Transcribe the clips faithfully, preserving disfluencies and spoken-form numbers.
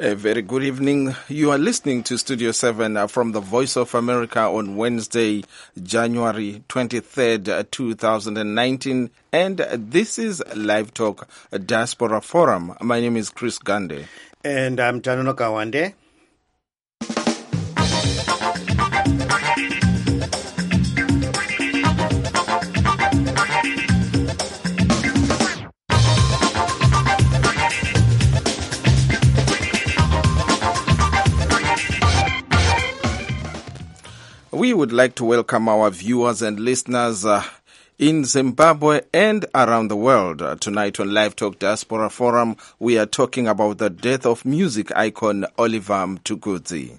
A very good evening. You are listening to Studio seven uh, from the Voice of America on Wednesday, January twenty-third, uh, two thousand nineteen. And uh, this is Live Talk uh, Diaspora Forum. My name is Chris Gande. And I'm Tanono Kawande. We would like to welcome our viewers and listeners uh, in Zimbabwe and around the world. Uh, tonight on Live Talk Diaspora Forum, we are talking about the death of music icon Oliver Mtukudzi.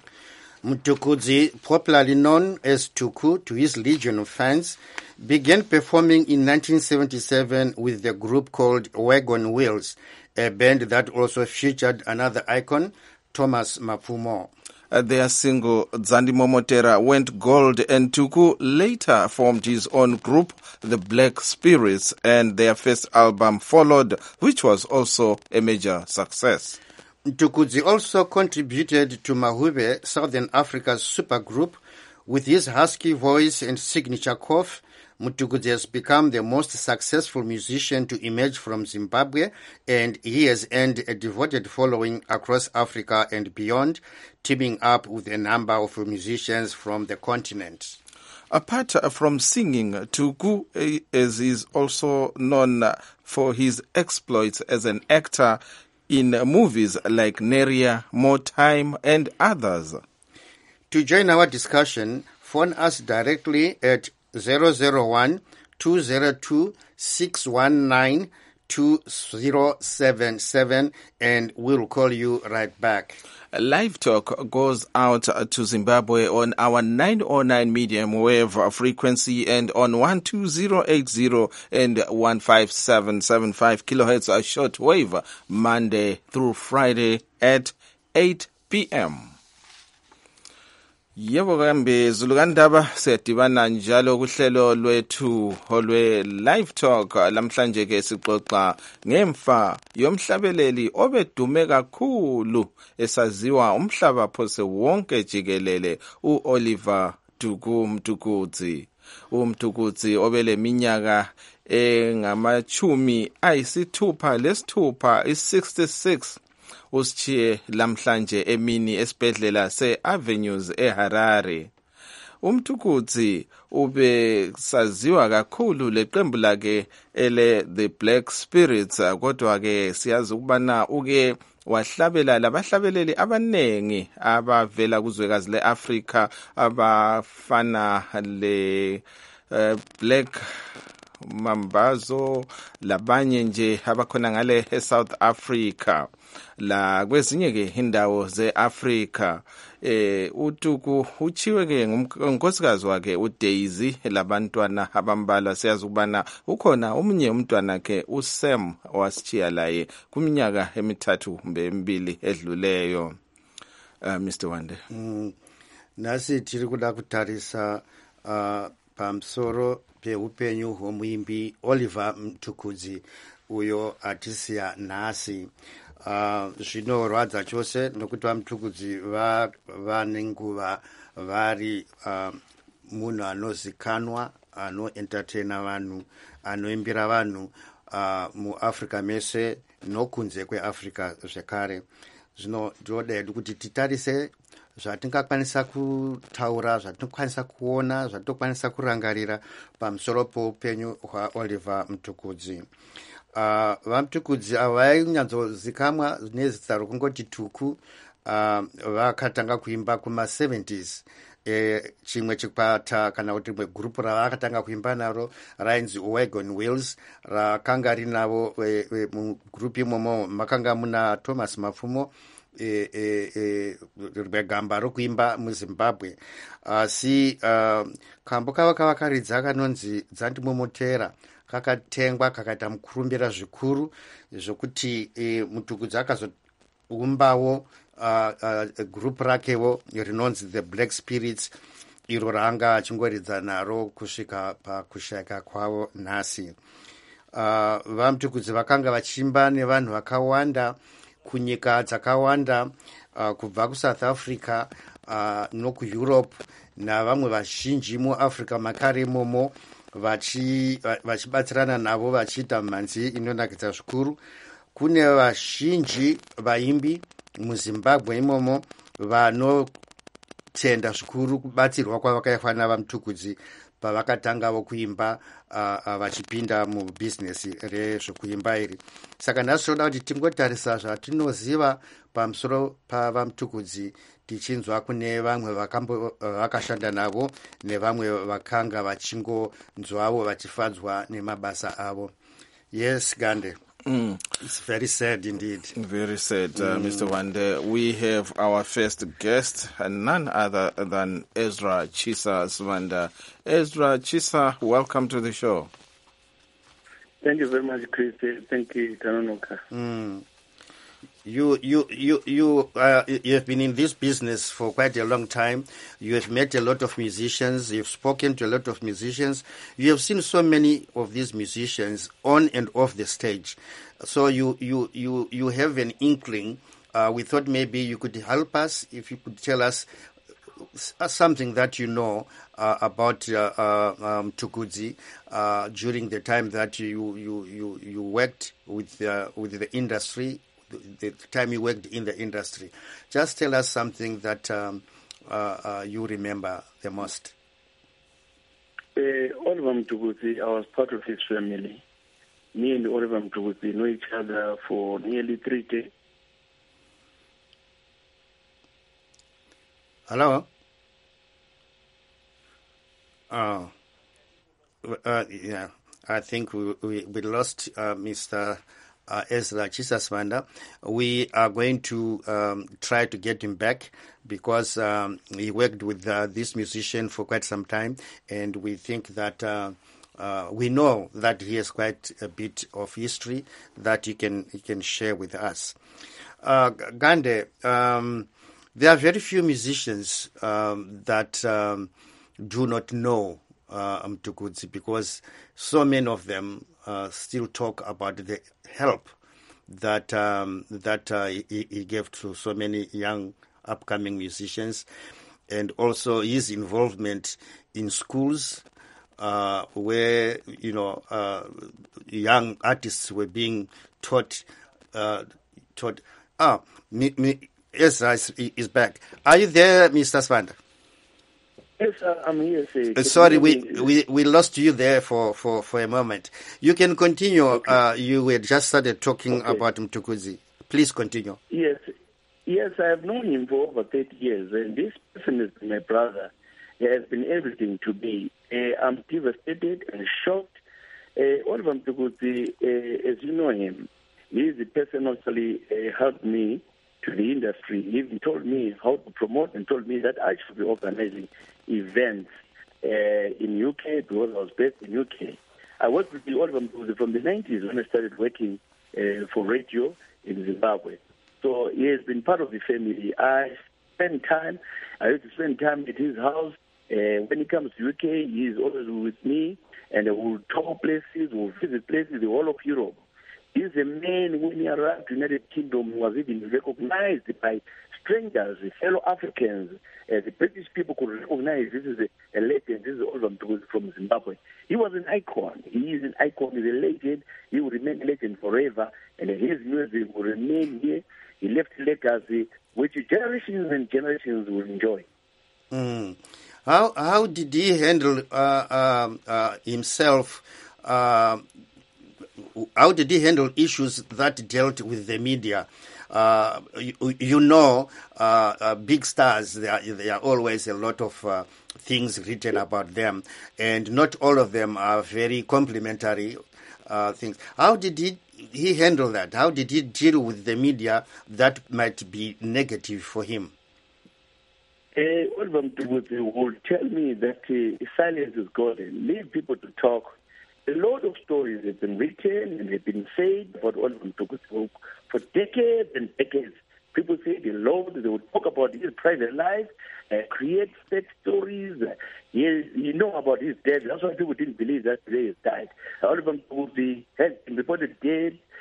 Mtukudzi, popularly known as Tuku to his legion of fans, began performing in nineteen seventy-seven with the group called Wagon Wheels, a band that also featured another icon, Thomas Mapfumo. Uh, their single Zandi Momotera went gold, and Tuku later formed his own group, the Black Spirits, and their first album followed, which was also a major success. Mtukudzi also contributed to Mahube, Southern Africa's supergroup. With his husky voice and signature cough, Mtukudzi has become the most successful musician to emerge from Zimbabwe, and he has earned a devoted following across Africa and beyond, teaming up with a number of musicians from the continent. Apart from singing, Tuku is is also known for his exploits as an actor in movies like Neria, More Time, and others. To join our discussion, phone us directly at zero zero one, two zero two, six one nine, two zero seven seven and we'll call you right back. Live Talk goes out to Zimbabwe on our nine oh nine medium wave frequency and on one two zero eight zero and one five seven seven five kilohertz short wave Monday through Friday at eight p.m. Yebo kambe zulukandaba siyadibana njalo kuhlelo lwethu olwe Live Talk. Lamhlanje ke sixoxa ngemfa yomhlabeleli obedume kakhulu esaziwa umhlaba phose wonke jikelele uOliver Mtukudzi. uMtukudzi obele minyaka engamachumi ayisithupha lesithupha i-sixty-six uschiye lamhlanje emini esibhedlela se-Avenues eHarare. uMtukudzi ube saziwa kakhulu leqembu lakhe ele The Black Spirits, kodwa ke siyazi ukubana uke wahlabela labahlabeleli abanengi abavela kuzwekazi leAfrica abafana le uh, Black Mambazo labanye nje abakhona ngale eSouth Africa la kwezinye ke indawo zeAfrica. eh uTuku uchiwe ke ngonkosikazi wakhe uDaisy labantwana abambalwa. Siyazi ukubana ukhona umunye umntwana ke uSam wasichiya laye kuminyaka emithathu kumbe emibili edluleyo. uh, Mister Wande, mm, nasi tiri kuda kutarisa uh, pamsoro peupenyu hwomuimbi Oliver Mtukudzi uyo atisiya nhasi. Uh, zvinorwadza chose nokuti vaMtukudzi vane nguva vari uh, munhu anozikanwa, anoentertaina vanhu, anoimbira vanhu uh, muAfrica mese nokunze kweAfrica zvekare. Zvino ndinoda hedu kuti titarise zvatingakwanisa kutaura, zvatinokwanisa kuona, zvatinokwanisa kurangarira pamusoro poupenyu hwaOliver Mtukudzi. Uh, vaMtukudzi ava vainyatsozikamwa nezita rokungoti Tuku. uh, vakatanga kuimba kuma-seventies. E, chimwe chikwata kana kuti rimwe gurupu ravakatanga kuimba naro rainzi Wagon Wheels, rakanga rinavo e, e, mugurupu imomo makanga muna Thomas Mapfumo, e, e, e, rimwe gamba rokuimba muZimbabwe. Asi uh, kambo kava kavakaridza kanonzi Zandi Momotera kakatengwa kakaita mukurumbira zvikuru zvokuti e, Mtukudzi akazoumbawo uh, uh, group rakewo rinonzi The Black Spirits, iro raanga achingoridza naro kusvika pakushayika kwavo nhasi. Uh, vaMtukudzi vakanga vachiimba nevanhu vakawanda kunyika dzakawanda uh, kubva kuSouth Africa uh, nokuEurope navamwe vazhinji muAfrica makare imomo vachibatsirana navo vachiita mhanzi inonakidza zvikuru. Kune vazhinji vaimbi muZimbabwe imomo vanotenda zvikuru kubatsirwa kwavakaitwa navaMutukudzi pavakatangavo kuimba uh, uh, vachipinda mubhizinesi rezvokuimba iri. Saka nhasi toda kuti tingotarisa zvatinoziva pamusoro pavaMutukudzi tichinzwa kune vamwe vakashanda navo nevamwe vakanga vachingonzwavo vachifadzwa nemabasa avo. Yes, Gande. Mm. It's very sad indeed. Very sad, uh, mm. Mister Wande. We have our first guest, and none other than Ezra Chisa Sibanda. Ezra Chisa, welcome to the show. Thank you very much, Chris. Thank you, Tanonoka. Mm. You, you, you, you, uh, you have been in this business for quite a long time. You have met a lot of musicians. You've spoken to a lot of musicians. You have seen so many of these musicians on and off the stage. So you, you, you, you have an inkling. Uh, we thought maybe you could help us if you could tell us something that you know uh, about uh, uh, um, Mtukudzi uh, during the time that you, you, you, you worked with uh, with the industry. The time you worked in the industry. Just tell us something that um, uh, uh, you remember the most. Uh, Oliver Mtukudzi, I was part of his family. Me and Oliver Mtukudzi know each other for nearly three decades. Hello? Oh. Uh, yeah, I think we, we, we lost uh, Mister Uh, Ezra Chisa Sibanda. We are going to um, try to get him back because um, he worked with uh, this musician for quite some time, and we think that uh, uh, we know that he has quite a bit of history that he can he can share with us. Uh, Gande, um, there are very few musicians um, that um, do not know uh, Mtukudzi because so many of them uh, still talk about the help that um, that uh, he, he gave to so many young upcoming musicians, and also his involvement in schools uh, where you know uh, young artists were being taught uh, taught. Ah, me, me, Ezra is, is back. Are you there, Mister Sibanda? Yes, I'm here. Uh, sorry, we, we we lost you there for, for, for a moment. You can continue. Okay. Uh, you were just started talking okay. about Mtukudzi. Please continue. Yes, yes, I have known him for over thirty years, and this person is my brother. He has been everything to me. Uh, I'm devastated and shocked. Uh, Oliver Mtukudzi, uh, as you know him, he is the person who actually uh, helped me to the industry. He even told me how to promote and told me that I should be organizing events uh, in U K because I was based in U K. I worked with the Oliver Mtukudzi from the nineties when I started working uh, for radio in Zimbabwe. So he has been part of the family. I spend time, I used to spend time at his house. Uh, when he comes to U K, he is always with me, and we'll tour places, we'll visit places, the whole of Europe. He's a man, when he arrived to the United Kingdom, was even recognized by strangers, fellow Africans. Uh, the British people could recognize this is a, a legend, this is Oliver Mtukudzi from Zimbabwe. He was an icon. He is an icon, he's a legend. He will remain a legend forever, and his music will remain here. He left a legacy which generations and generations will enjoy. Mm. How how did he handle uh, um, uh, himself? Uh, how did he handle issues that dealt with the media? Uh, you, you know, uh, uh, big stars, there are, there are always a lot of uh, things written about them, and not all of them are very complimentary uh, things. How did he, he handle that? How did he deal with the media that might be negative for him? Uh, Oliver Mtukudzi would tell me that uh, silence is golden. Leave people to talk. A lot of stories have been written and have been said about Oliver Mtukudzi for decades and decades. People say the Lord, they would talk about his private life, uh, create fake stories. Uh, you, you know about his death. That's why people didn't believe that today he died. Oliver Mtukudzi has been reported dead,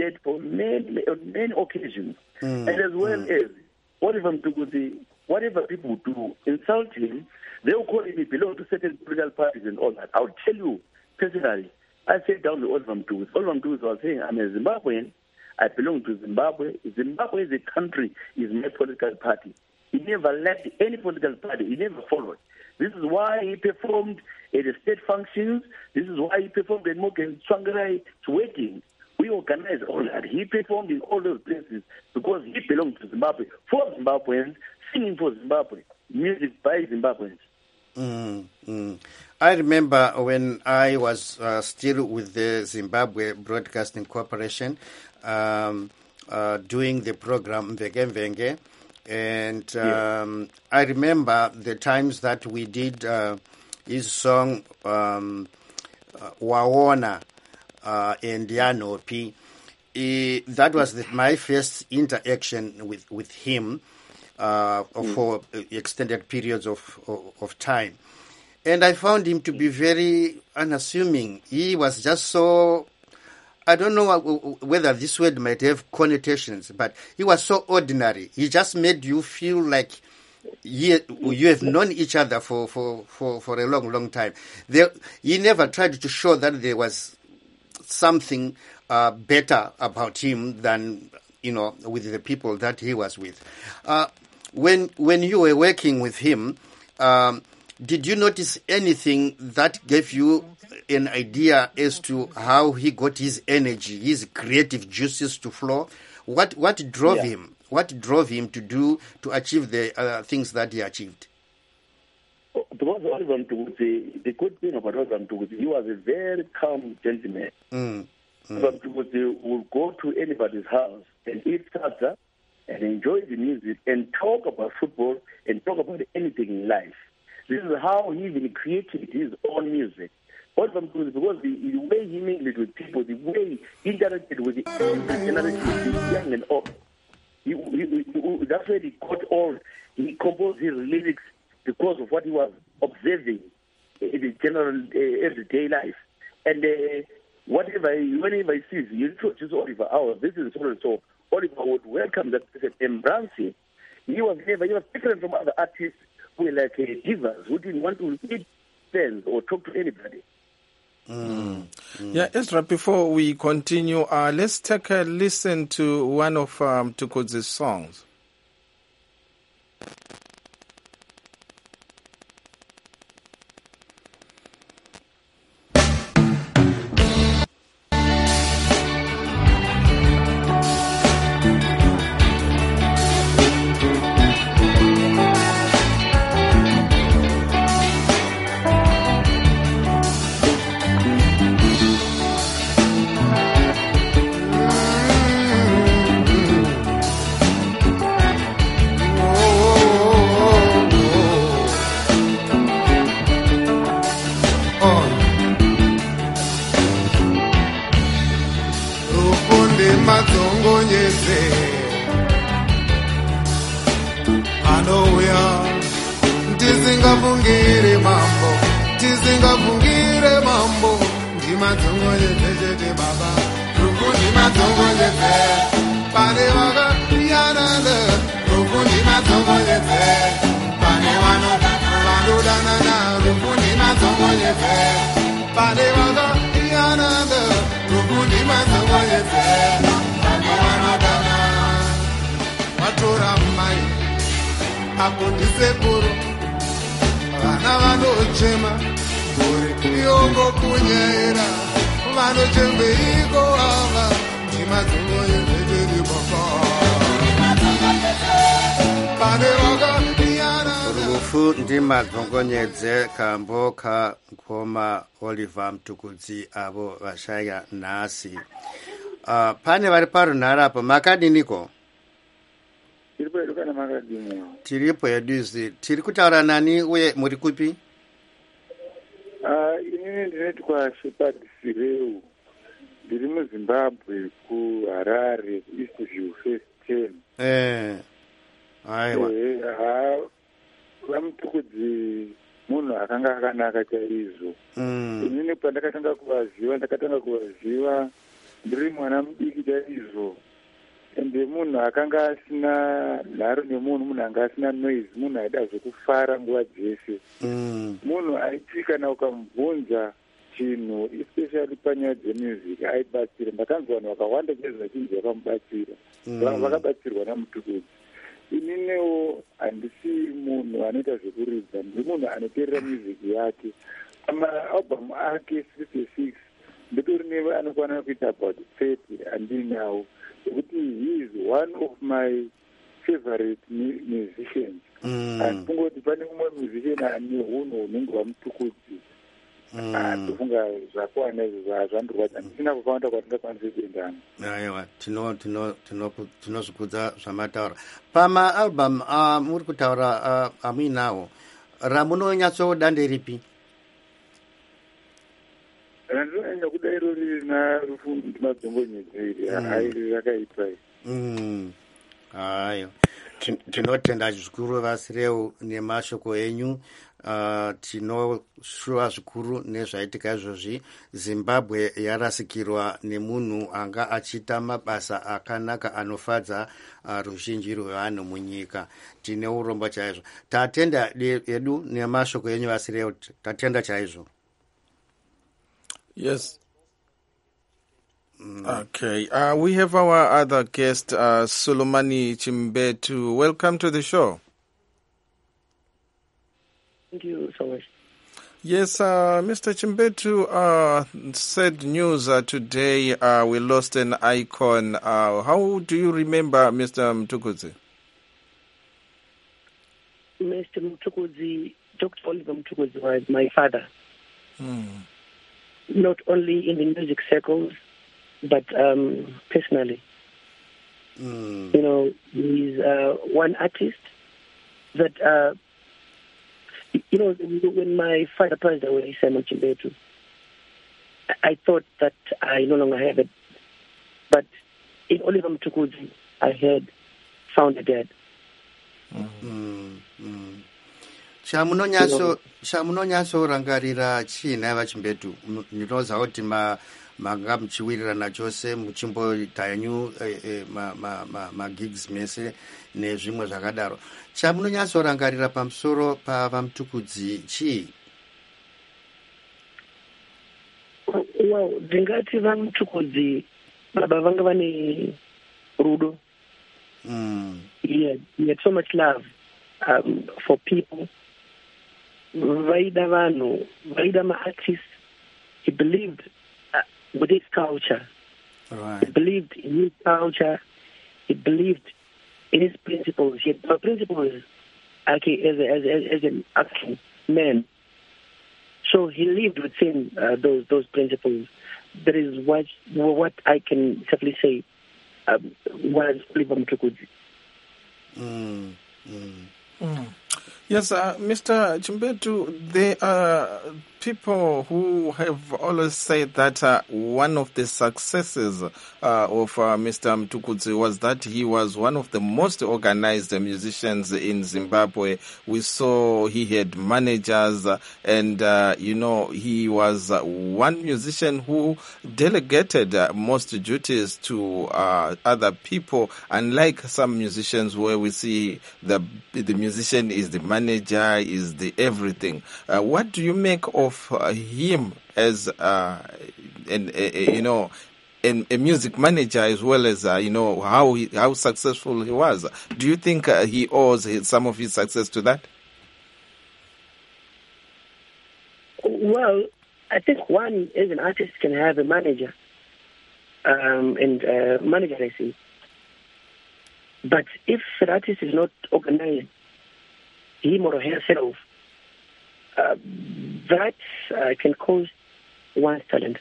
dead for many, on many occasions. Mm. And as well Mm. as, whatever Mtukudzi, whatever people do, insult him, they'll call him, he belongs to certain political parties and all that. I'll tell you, personally, I sat down with Oliver Mtukudzi. Oliver Mtukudzi was saying, I'm a Zimbabwean, I belong to Zimbabwe. Zimbabwe as a country is my political party. He never left any political party. He never followed. This is why he performed at the state functions. This is why he performed at Morgan Tsvangarai's wedding. We organized all that. He performed in all those places because he belonged to Zimbabwe, for Zimbabweans, singing for Zimbabwe, music by Zimbabweans. Mm, mm. I remember when I was uh, still with the Zimbabwe Broadcasting Corporation, um, uh, doing the program Mvenge Mvenge, and um, yeah. I remember the times that we did uh, his song um, uh, Waona uh, and Yanopi. Uh, that was the, my first interaction with, with him uh, mm. for extended periods of, of, of time. And I found him to be very unassuming. He was just so, I don't know whether this word might have connotations, but he was so ordinary. He just made you feel like you, you have known each other for, for, for, for a long, long time. There, he never tried to show that there was something uh, better about him than, you know, with the people that he was with. Uh, when, when you were working with him, um, did you notice anything that gave you an idea as to how he got his energy, his creative juices to flow? What what drove yeah. him? What drove him to do to achieve the uh, things that he achieved? Because Oliver Mtukudzi, the good thing about Oliver Mtukudzi, he was a very calm gentleman. Mm. Mm. Oliver Mtukudzi would go to anybody's house and eat salsa and enjoy the music and talk about football and talk about anything in life. This is how he even created his own music. Oliver Mtukudzi, because the, the way he mingled with people, the way he interacted with the older generation, young and old, he, he, he, that's where he got all, he composed his lyrics because of what he was observing in the general uh, everyday life. And uh, whatever, whenever he sees, you introduce Oliver, oh, this is so and so. Oliver would welcome that person, embrace him. He was never, he was different from other artists who were like uh, divas, who didn't want to meet friends or talk to anybody. Mm. Mm. Yeah, Ezra, before we continue, uh, let's take a listen to one of um, Mtukudzi's songs. Ndimadzongonyedze kambo ka ngoma Oliver Mtukudzi avo vashaya nhasi. Uh, pane vari parunhare apo makadiniko? Tiripo hedu kana makadini? Tiripo hedu izi. Tiri kutaura nani uye muri kupi? Ah, inini ndinotwa Shepard Sireu. Ndiri muZimbabwe kuHarare, East View First Ten. Eh. Aiwa. Eh, ah, Mtukudzi munhu akanga akanaka chaizvo. Mm. Inini pandakatanga kuvaziva, ndakatanga kuvaziva ndiri mwana mudiki chaizvo, ende munhu akanga asina nharo nemunhu, munhu anga asina noise, munhu aida zvekufara nguva dzese. Mm. Munhu aiti kana ukamubvunza chinhu especially panyaya dzemusic aibatsira. Ndakanzwa vanhu vakawanda chezvachinzi vakamubatsira, vakabatsirwa namutukudzi. Ininewo handisi munhu anoita zvekuridza, ndiri munhu anoteerera music yake. Amaalbhamu ake sixty-six nditori neve anokwana kuita about thirty andinawo, nokuti he is one of my favorite musicians. And kungoti pane umwe musician ane hunhu hunenge hwamutukudzi, ndofunga zvakwana izvo zvandorwadza, ndisina kukawanda kwandingakwanisa kuendana. Aiwa, tinozvikudza zvamataura. Pamaalbhamu muri kutaura amuinawo, ramunonyatsoda nderipi? Randinonyanya kuda iro riri namadzombo-nyedzeri, hairi rakaipa. Hayo, tinotenda zvikuru Vasireu nemashoko enyu. Uh, tinoshuva zvikuru nezvaitika izvozvi. Zimbabwe yarasikirwa nemunhu anga achiita mabasa akanaka anofadza uh, ruzhinji rwevanhu munyika. Tine urombo chaizvo. Tatenda edu nemashoko enyu Vasireu, tatenda chaizvo. Yes. Mm. Okay. Uh, we have our other guest, uh, Sulumani Chimbetu. Welcome to the show. Thank you so much. Yes, uh, Mister Chimbetu, uh, sad news uh, today. Uh, we lost an icon. Uh, how do you remember Mister Mtukudzi? Mister Mtukudzi, Doctor Oliver Mtukudzi was my father. Hmm. Not only in the music circles, but um, personally. Mm. You know, he's uh, one artist that, uh, you know, when my father passed away, Simon Chimbetu, I thought that I no longer have it. But in Oliver Mtukudzi, I had found a dad. Mm. Mm. Shamunonyaso shamunonyaso rangarira china vachimbetu ndinoza kuti ma manga muchiwirirana chose muchimboita yenyu ma ma ma, ma gigs mese nezvimwe zvakadaro. Chamunonyaso rangarira pamusoro pa Mtukudzi chi? Well, ndingati vaMtukudzi baba vanga vane rudo. Mm. He had, he had so much love um, for people. Vaida Vanu, Vaida ma artist, he believed uh, with his culture. Right. He believed in his culture. He believed in his principles. He had principles okay, as, a, as, a, as an action man. So he lived within uh, those those principles. That is what what I can safely say um, was Oliver Mtukudzi. Mm. Mm. Mm. Yes, uh, Mister Chimbetu, there are people who have always said that uh, one of the successes uh, of uh, Mister Mtukudzi was that he was one of the most organized musicians in Zimbabwe. We saw he had managers uh, and, uh, you know, he was uh, one musician who delegated uh, most duties to uh, other people, unlike some musicians where we see the the musician is the manager, is the everything. Uh, what do you make of uh, him as, uh, an, a, a, you know, an, a music manager as well as, uh, you know, how he, how successful he was? Do you think uh, he owes his, some of his success to that? Well, I think one as an artist can have a manager um, and uh, manager, I see. But if an artist is not organized, him or herself, uh, that uh, can cause one's talent.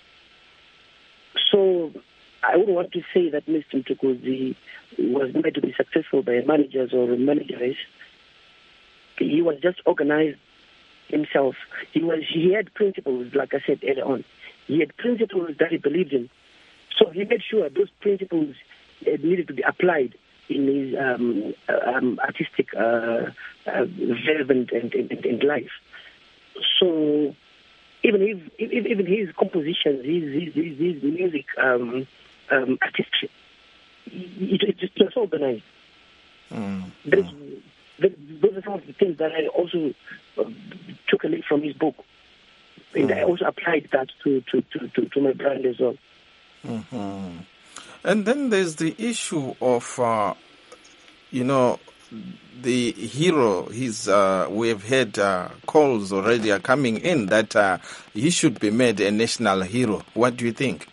So I wouldn't want to say that Mister Mtukudzi was made to be successful by managers or managers. He was just organized himself. He was he had principles, like I said earlier on. He had principles that he believed in. So he made sure those principles uh, needed to be applied in his um, um, artistic uh, uh, development and, and, and life. So even if, if, even his compositions, his his, his, his music um, um, artistry. It, it, it was organized. Mm. Those, those are some of the things that I also uh, took a leaf from his book. And mm. I also applied that to, to, to, to, to my brand as well. Mm-hmm. And then there's the issue of, uh, you know, the hero. He's, uh, we've had uh, calls already are coming in that uh, he should be made a national hero. What do you think?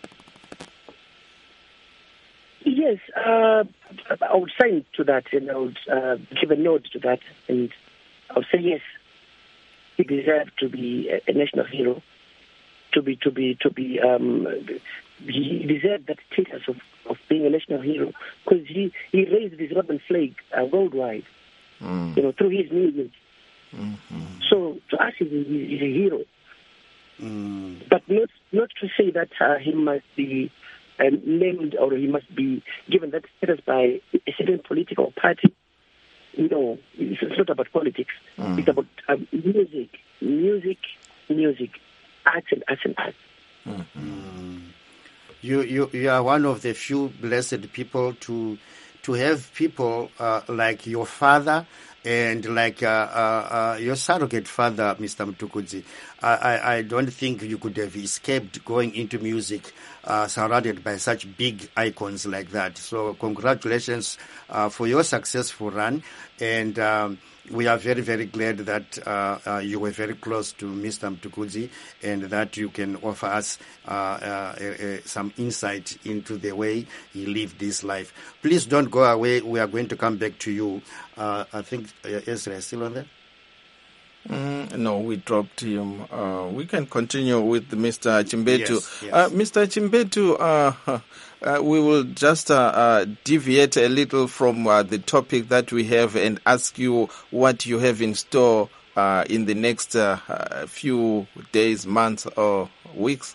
Yes, uh, I would sign to that, and I would uh, give a nod to that, and I would say yes, he deserves to be a, a national hero, to be to be to be. Um, he deserves that status of, of being a national hero because he, he raised this Robin flag uh, worldwide, mm. you know, through his music. Mm-hmm. So to us, he's, he's a hero, mm. but not not to say that uh, he must be. Um, named or he must be given that status by a certain political party. No, it's, it's not about politics. Mm. It's about um, music, music, music, arts and arts and arts. Mm-hmm. You, you, you are one of the few blessed people to to have people uh, like your father and like uh, uh, uh, your surrogate father, Mister Mtukudzi. I, I, I don't think you could have escaped going into music uh, surrounded by such big icons like that. So congratulations uh, for your successful run. And um, we are very, very glad that uh, uh, you were very close to Mister Mtukudzi and that you can offer us uh, uh, uh, uh, some insight into the way he lived this life. Please don't go away. We are going to come back to you. Uh, I think uh, Ezra is still on there? Mm, no, we dropped him. Uh, we can continue with Mister Chimbetu. Yes, yes. Uh, Mister Chimbetu, uh, uh, we will just uh, uh, deviate a little from uh, the topic that we have and ask you what you have in store uh, in the next uh, uh, few days, months, or weeks.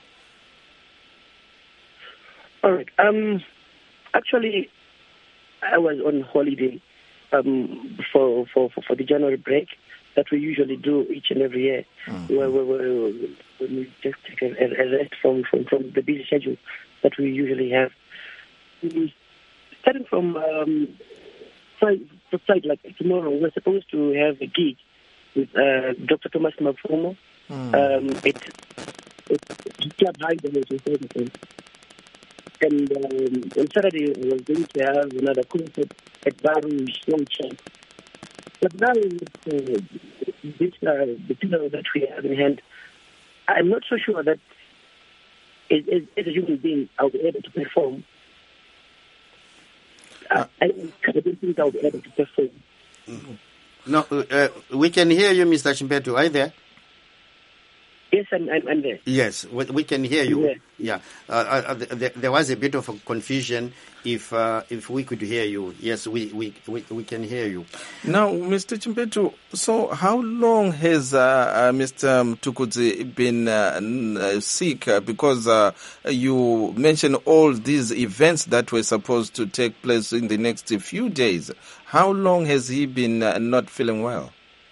All right. Um, actually, I was on holiday um, for, for, for, for the January break that we usually do each and every year, mm-hmm. where, where, where we just take a, a rest from, from, from the busy schedule that we usually have. Starting from um, Friday, like tomorrow, we're supposed to have a gig with uh, Doctor Thomas Mafumo mm. um, at, at Club Hyde. And um, on Saturday, we're going to have another concert at Baru Showcase. But now, uh, this, uh, the funeral that we have in hand, I'm not so sure that as, as, as a human being, I'll be able to perform. Uh, I, I don't think I'll be able to perform. Mm-hmm. No, uh, we can hear you, Mister Chimbetu. Are you there? Yes, I'm, I'm, I'm there. Yes, we, we can hear you. Yeah. yeah. Uh, uh, there, there was a bit of a confusion. If uh, if we could hear you, yes, we, we, we, we can hear you. Now, Mister Chimbetu, so how long has uh, uh, Mister Mtukudzi been uh, sick? Uh, because uh, you mentioned all these events that were supposed to take place in the next few days. How long has he been uh, not feeling well?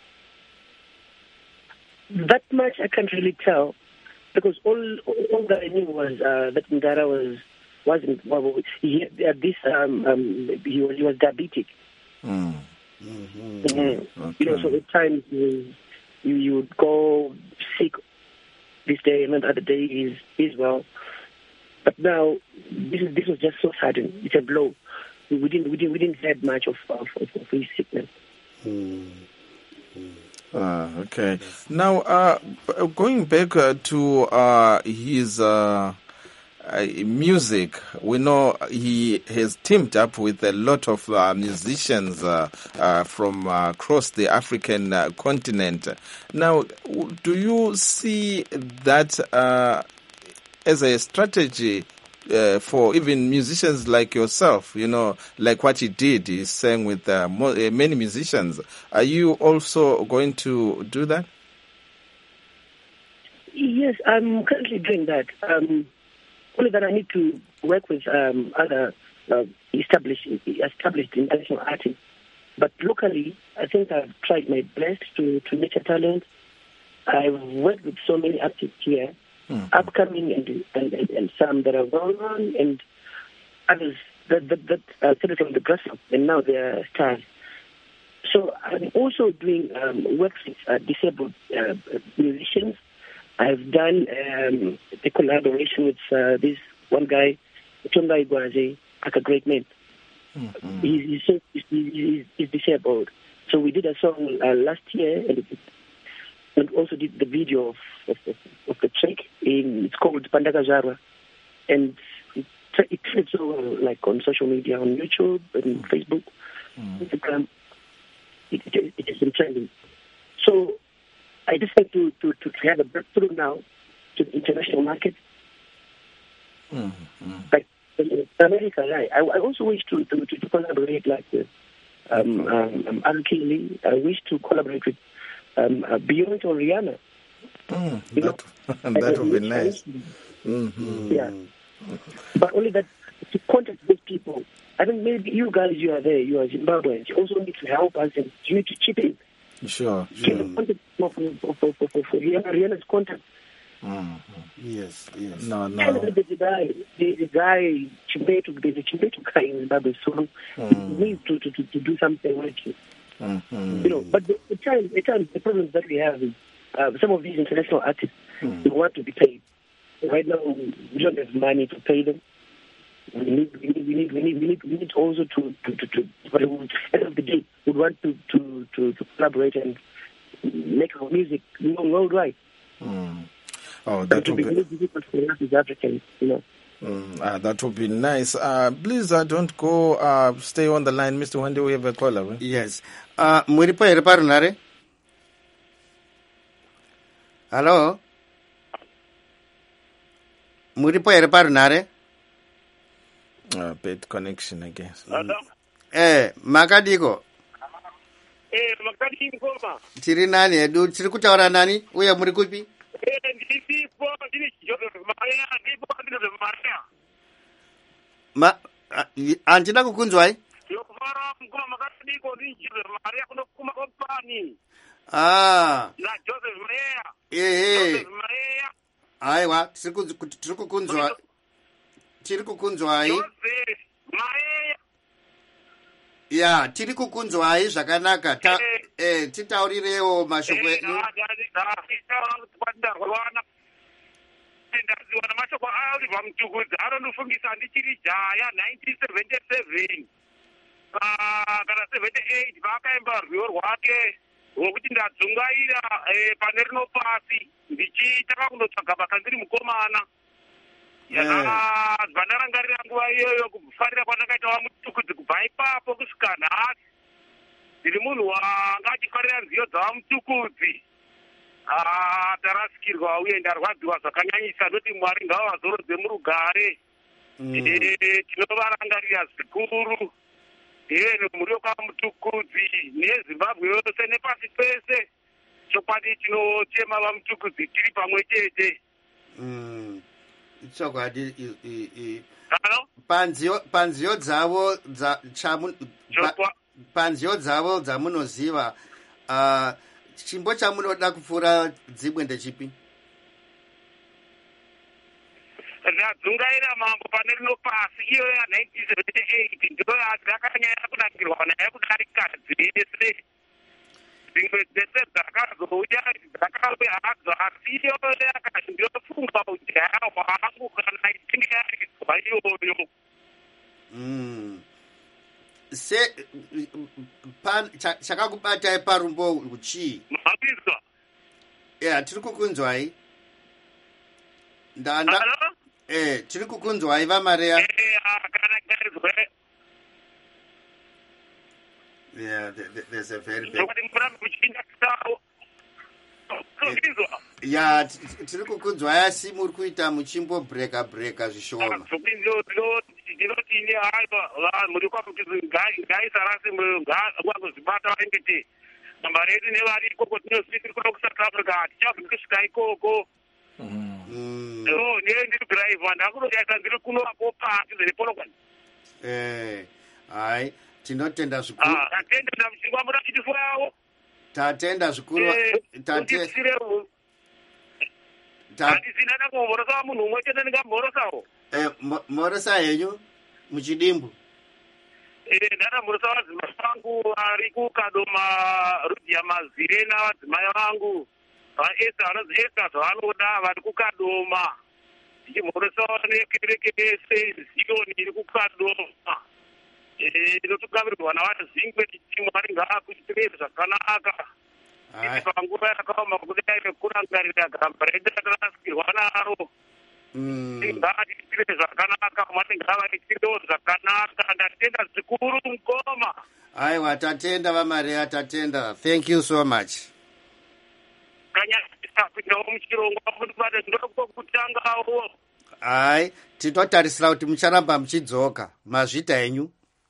That much I can't really tell, because all all that I knew was uh, that Ndara was wasn't well, he had this um, um he was he was diabetic. Mm. Mm-hmm. Mm-hmm. Okay. You know, so at times you you you would go sick this day and then the other day is is well, but now this is this was just so sudden. It's a blow. We didn't we didn't we didn't have much of of, of his sickness. Mm. Mm. Ah, okay. Now, uh, going back uh, to uh, his uh, uh, music, we know he has teamed up with a lot of uh, musicians uh, uh, from uh, across the African uh, continent. Now, do you see that uh, as a strategy Uh, for even musicians like yourself, you know, like what he did, he sang with uh, mo- uh, many musicians. Are you also going to do that? Yes, I'm currently doing that. Um, only that I need to work with um, other uh, established established international artists. But locally, I think I've tried my best to, to nurture talent. I've worked with so many artists here. Mm-hmm. Upcoming and, and, and and some that are well known, and others that that, that uh, started from the grassroots and now they are stars. So I'm also doing um, work with uh, disabled uh, musicians. I've done um, a collaboration with uh, this one guy, Tonga Igwaze, like a great man. Mm-hmm. He's, he's, he's, he's disabled. So we did a song uh, last year, and, and also did the video of, of, of, of the track. In, it's called Pandaka Jarwa. And it, it trends so like on social media, on YouTube and mm-hmm. Facebook, mm-hmm. Instagram. It, it, it has been trending. So I decided to, to, to have a breakthrough now to the international market. Mm-hmm. Like in America, right? I, I also wish to, to, to collaborate like with um, um, um, Al Kelly. I wish to collaborate with um, uh, Beyonce or Rihanna. Mm, that that would be nice. Mm-hmm. Yeah. But only that to contact those people. I think maybe you guys, you are there, you are Zimbabweans. You also need to help us and you need to chip in. Sure. Get the contact for, for, for, for, for Rihanna, Rihanna's contact. Mm-hmm. Yes, yes. No, no. There's a guy, there's a guy, Chimbetu, there's a Chimbetu guy in Zimbabwe, so mm. we need to, to, to, to do something with you. Mm-hmm. You know, but the, the time, the time, the problems that we have is uh, some of these international artists mm. they want to be paid. Right now, we don't have money to pay them. We need, we need, we need, we need, we need, we need also to, to, to, to but at the end of the day, we want to, to, to, to collaborate and make our music known worldwide. Mm. Oh, that would be very difficult for us as Africans, you know. Mm, uh, that would be nice. Uh, please uh, don't go. Uh, stay on the line, Mister Wande. We have a caller. Right? Yes. Uh, Muripo Erparunare. Hello. Muripo Erparunare. Uh, bad connection, I guess. Hello. Eh, Makadiko. Eh, Makadiko ma. Tiri nani edu tiri kutaura nani? Uya muri kupi? Eh, ndisi po ndini Joseph Maria, ndipo ndino Maria. Ma anjina kukunzwa ai? Yo fara mkuma Makadiko ndini Joseph Maria kuno kuma kompani. Ah. Na Joseph Maria. Eh eh. Joseph Maria. Aiwa, tiri kukunzwa. Tiri kukunzwa ai? Joseph Maria. Ya, tiri kukunzwa ai zvakanaka. Ta eh titaurirewo mashoko edu. Eh, ndaziwana mashoko ari pamtukudzi anondofungisa ndichiri jaya nineteen seventy-seven kana seventy-eight vakaimba rwiyo rwake rwokuti ndadzungaira pane rino pasi ndichitaka kundotsvaga basa ndiri mukomana. Vandarangarira nguva iyoyo kufarira kwandakaita wamutukudzi kubva ipapo kusvika nhasi ndiri munhu wanga achifarira nziyo dzavamutukudzi. Tarasikirwa uye ndarwadziwa zvakanyanyisa ndoti Mwari ngavazorodze murugare. Tinovarangarira zvikuru nemhuri yokwavamutukudzi neZimbabwe yose nepasi pese. Chokwadi tinochema vamutukudzi tiri pamwe chete. Chokwadi panziyo panziyo dzavo panziyo dzavo dzamunoziva chimbo chamunoda kupfuura dzibwe ndechipi? Ndadzungaira mambo pane rino pasi iyo ya nineteen seventy-eight ndiyo yakanyanya kunakirwa naye kudarika dzese. Dzimwe dzese dzakazouya dzakauya hadzo asi iyoyo yakati ndinofunga ujaya hwangu kana ichinge yarizwa iyoyo. Se pan chakakubatai parumbo chii? Mabizwa. Yeah, tiri kukunzwai. Ndanda. Eh, tiri kukunzwai va Maria. Eh, kana garizwe. Yeah, there's a very big. Nobody mfana kuchinja kitao. Mabizwa. Yeah, tiri kukunzwai asi muri kuita muchimbo breaker breaker zvishoma. Zvinzo zvinzo ndinoti ine hayo muri kwakuti gai sarasi mwangozibata vaengete namba redu nevari ikoko tinosvitiri kuda kuSouth Africa tichabvi kusvika ikoko. Oh, niye ndiri driver ndakunoyaisa ndiri kunovako pasi zvereponogani. Eh, hai tinotenda zvikuru. Ah, tatenda muchingwa muri achitifu yawo. Tatenda zvikuru. Tate. Handisina ndakumhorosa munhu umwe chete ndingamhorosawo. Eh, mhorosa henyu? muchidimbu. Ndana murisa wadzimai vangu ari kukadoma Rudia Mazire navadzimai vangu vaesa vanonzi esa zvavanoda vari kukadoma. Ndichimhurisawo nekereke yese Zioni iri kukadoma. Inotugavirirwa navazingwe tichimu vari ngaakuitirei zvakanaka. Panguva yakaoma kudai nekurangarira gamba redu ratarasikirwa naro. Ngaatiitire zvakanaka mati ngavaitirewo zvakanaka. Ndatenda zvikuru mukoma. Aiwa, tatenda vaMaria, tatenda. Thank you so much. Kanyasisa kupindawo muchirongwa kuti bade ndokokutangawo. Ai, tinotarisira kuti mucharamba muchidzoka. Mazvita enyu.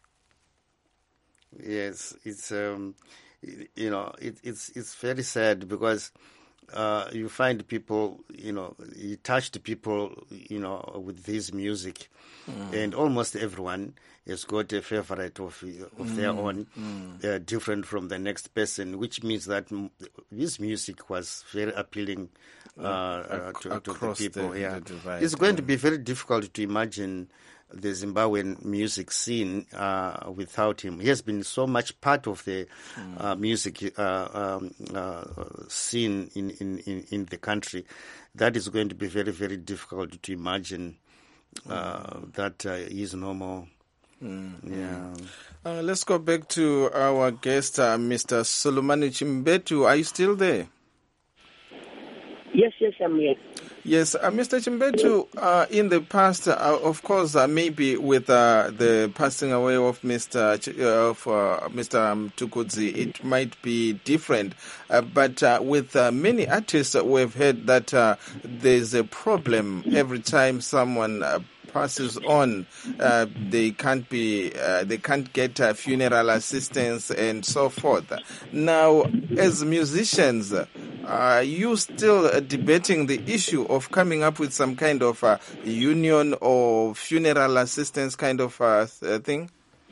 Yes, it's um you know, it, it's it's very sad because uh, you find people, you know, you touched people, you know, with this music, mm. and almost everyone has got a favorite of of mm. their own, mm. uh, different from the next person, which means that m- this music was very appealing uh, uh, to, to the people. The, yeah, the divide, it's going yeah. to be very difficult to imagine the Zimbabwean music scene uh, without him. He has been so much part of the mm. uh, music uh, um, uh, scene in, in, in, in the country. That is going to be very, very difficult to imagine uh, mm. that uh, he is no more. Mm. Yeah. Uh, let's go back to our guest, uh, Mister Solomani Chimbetu. Are you still there? Yes, yes, I'm here. Yes, uh, Mister Chimbetu, uh, in the past, uh, of course, uh, maybe with uh, the passing away of Mister Ch- uh, of, uh, Mister Mtukudzi, it might be different. Uh, but uh, with uh, many artists, uh, we've heard that uh, there's a problem every time someone uh, passes on. Uh, they can't be, uh, they can't get uh, funeral assistance and so forth. Now, as musicians, are you still uh, debating the issue of coming up with some kind of uh, union or funeral assistance kind of uh, thing?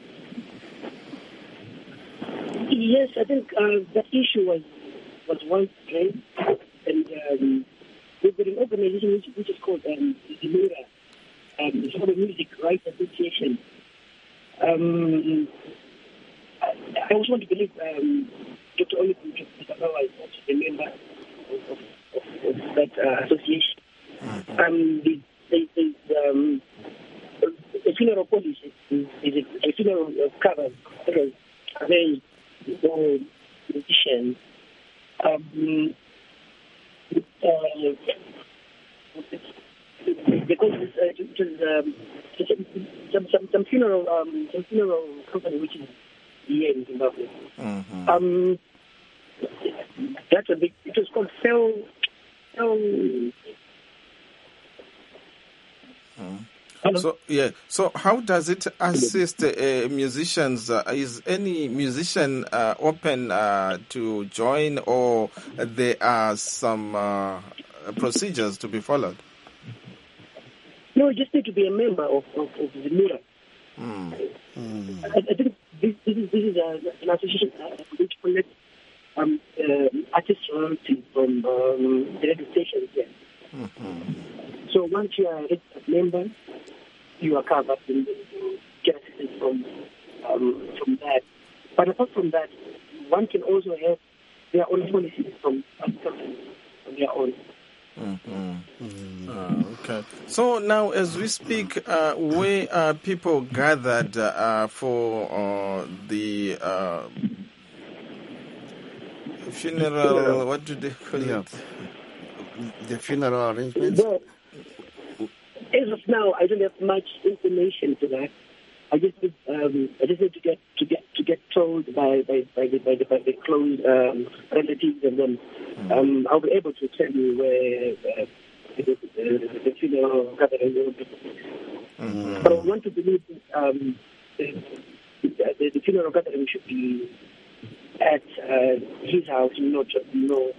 Yes, I think uh, that issue was was once raised, and um, we've got an organization which, which is called um, Zimura, um, it's called the Music Rights Association. Um, I, I also want to believe um, Doctor Oliver Mutakawa is also a member of, of, of, of that uh, association. Mm-hmm. Um, the, the, the, um, the funeral policy is, is a, a funeral cover because they for musicians. Um, uh, because it's, uh, it is um, some, some some funeral um, some funeral company which is here in Zimbabwe. Mm-hmm. Um, that's a big. It was called Cell. Cell. Mm. So yeah. So how does it assist uh, musicians? Uh, is any musician uh, open uh, to join, or there are some uh, procedures to be followed? No, you just need to be a member of of, of the Mura. Mm. Mm. I, I think this, this is this is a, an association uh, which collects um, uh, artist royalties from um, the radio stations. Yeah. Mm-hmm. So once you are a member, you are covered and you get assistance from um, from that. But apart from that, one can also have their own policies from from their own. Mm-hmm. Mm-hmm. Oh, okay. So now, as we speak, uh, where are people gathered uh, for uh, the uh, funeral? What do they call yeah. it? The funeral arrangements. Well, as of now, I don't have much information to that. I just need, um, I just need to get to get to get told by by by the by the, by the close um, relatives, and then um, I'll be able to tell you where uh, the, the, the funeral gathering will be. Mm-hmm. But I want to believe that um, the, the, the funeral gathering should be at uh, his house, not just no.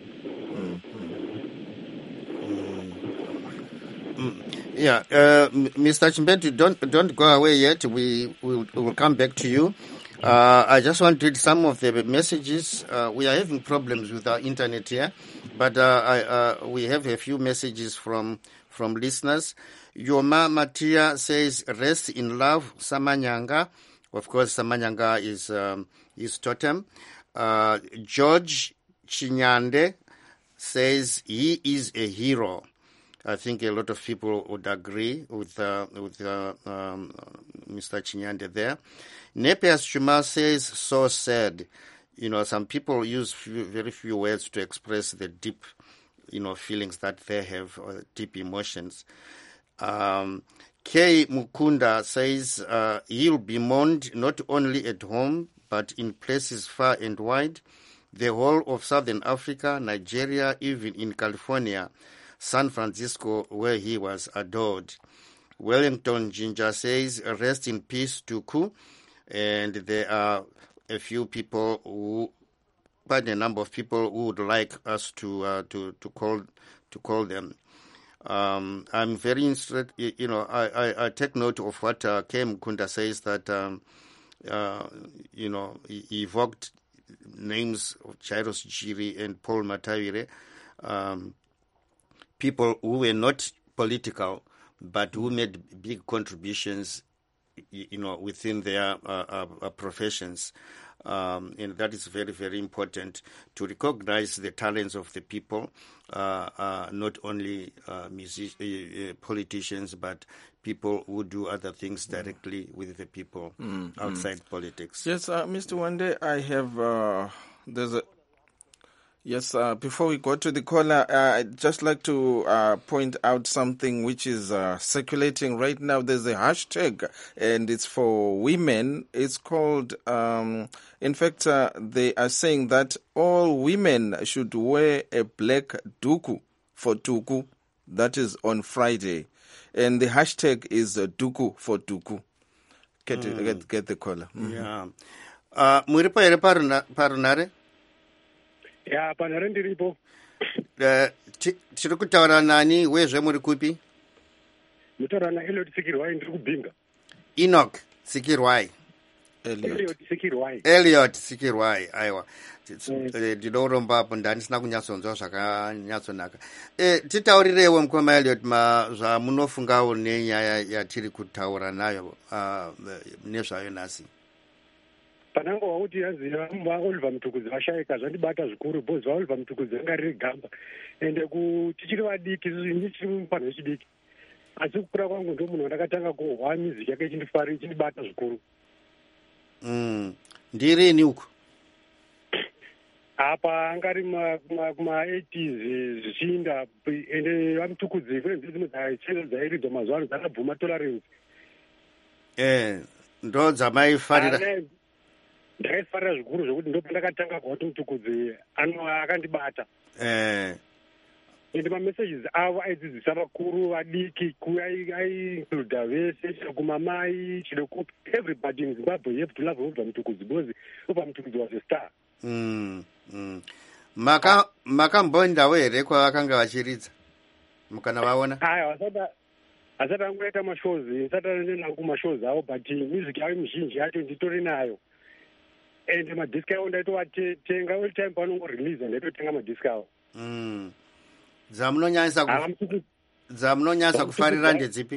Yeah, uh, Mister Chimbetu, don't don't go away yet. We will will come back to you. Uh, I just want to read some of the messages. Uh, we are having problems with our internet here, but uh, I, uh, we have a few messages from from listeners. Yoma Matia says, "Rest in love, Samanyanga." Of course, Samanyanga is um, is totem. Uh, George Chinyande says he is a hero. I think a lot of people would agree with uh, with uh, um, Mister Chinyande there. Nepias Chuma says, so sad. You know, some people use few, very few words to express the deep, you know, feelings that they have, or deep emotions. Um, K. Mukunda says uh, he'll be mourned not only at home, but in places far and wide. The whole of Southern Africa, Nigeria, even in California, San Francisco, where he was adored. Wellington Ginger says, rest in peace, Tuku. And there are a few people who, quite a number of people who would like us to uh, to to call to call them. Um, I'm very interested. You know, I, I, I take note of what uh, K. Mukunda says, that um, uh, you know, he evoked names of Jairus Jiri and Paul Matawire, um, people who were not political but who made big contributions, you know, within their uh, uh, professions. Um, and that is very, very important to recognize the talents of the people, uh, uh, not only uh, music- uh, politicians, but people who do other things directly with the people mm, outside mm. politics. Yes, uh, Mister Wande, I have, uh, there's a, Yes, uh, before we go to the caller, uh, I'd just like to uh, point out something which is uh, circulating right now. There's a hashtag, and it's for women. It's called, um, in fact, uh, they are saying that all women should wear a black duku for Tuku. That is on Friday. And the hashtag is uh, duku for Tuku. Get, mm. get, get the caller. Mm-hmm. Yeah. Uh, Muripo ere parunare? Ya panare ndiripo. Eh tiri kutaura nani wezve muri kupi? Mutaura na Elliot Sikirwai ndiri kubinga. Enoch Sikirwai. Elliot Sikirwai. Elliot Sikirwai aiwa. Ndinoromba apo ndandisina kunyatsonzwa zvakanyatsonaka. Eh titaurirewo mukoma Elliot ma zvamunofungawo nenyaya yatiri kutaura nayo nezvayo nhasi. Panango wauti yanzi vaOliver Mtukudzi vashayika zvandibata zvikuru bhozi vaOliver Mtukudzi anga riri gamba ende tichiri vadiki ini chiri mupanho wechidiki asi kukura kwangu ndo munhu wandakatanga kuhwa music yake ichindifari ichindibata zvikuru. Mm. Ndirini uko? Apa angari kuma-eighties zvichiinda ende vaMtukudzi kune dzimwe dzaichero dzairidwa mazuva ano dzakabvuma tolerance. Eh, ndo dzamaifarira. Ndakaifarira zvikuru zvokuti ndo pandakatanga kuti Mtukudzi akandibata. Eh. Ende mamessages avo aidzidzisa vakuru vadiki aiincluda vese kumamai chidoko everybody in Zimbabwe you have to love Oliver Mtukudzi because Oliver Mtukudzi was a star. Mm. Mm. Maka makambondawo here kwavakanga vachiridza mukana vaona? Aya wasada asati angoita mashows asati anoenda kumashows avo but music yavo mizhinji yacho nditori nayo. And madisc awo ndaitovatenga all time paanongorelease ndaitotenga madisc awo. Mm. Dzamunonyanyisa ku dzamunonyanyisa kufarira ndedzipi?